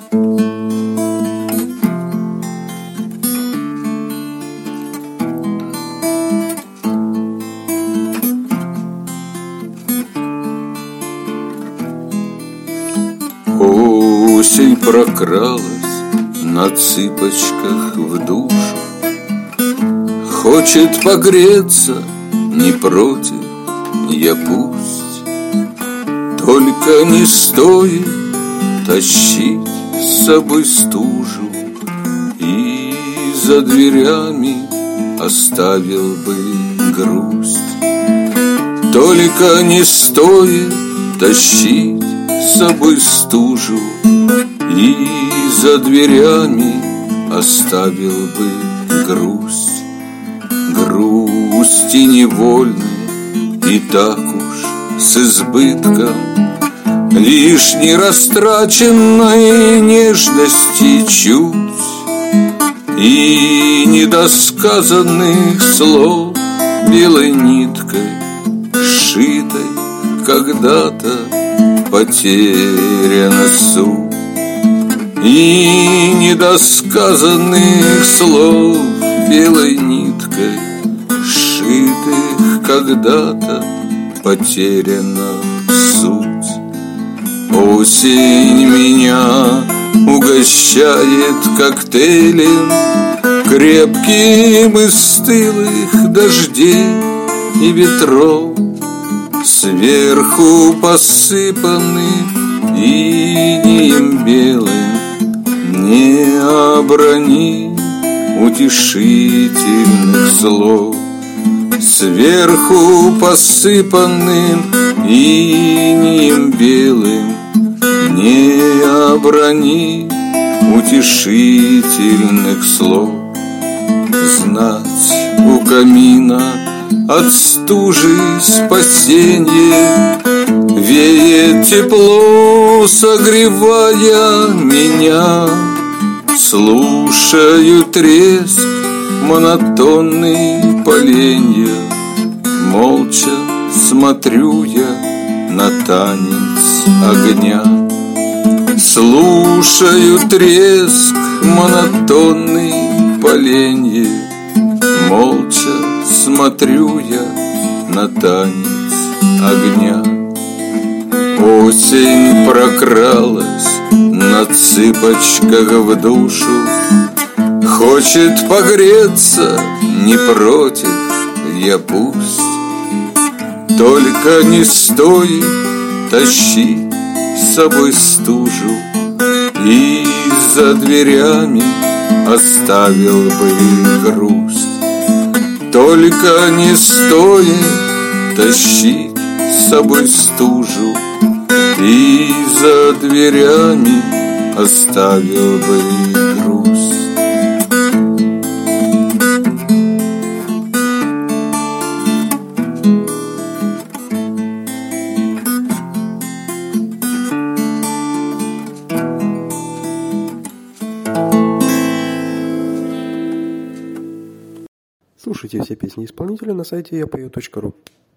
Осень прокралась на цыпочках в душу, хочет погреться, не против, я пусть. Только не стоит тащить с собой стужу, и за дверями оставил бы грусть. Только не стоит тащить с собой стужу, и за дверями оставил бы грусть. Грусти невольной и так уж с избытком лишней растраченной нежности чуть, и недосказанных слов белой ниткой, сшитой когда-то, потеряна суть. И недосказанных слов белой ниткой, сшитых когда-то, потеряна суть. Осень меня угощает коктейлем крепким из стылых дождей и ветров, сверху посыпанным инеем белым. Не оброни утешительных слов, сверху посыпанным инеем белым. Не оброни утешительных слов. Знать у камина от стужи спасенье, веет тепло, согревая меня. Слушаю треск монотонный поленья, молча смотрю я на танец огня. Слушаю треск монотонный поленья, молча смотрю я на танец огня. Осень прокралась на цыпочках в душу, хочет погреться, не против, я пусть. Только не стоит тащить с собой стужу, и за дверями оставил бы грусть. Только не стоит тащить с собой стужу, и за дверями оставил бы грусть. Слушайте все песни исполнителя на сайте yapeo.ru.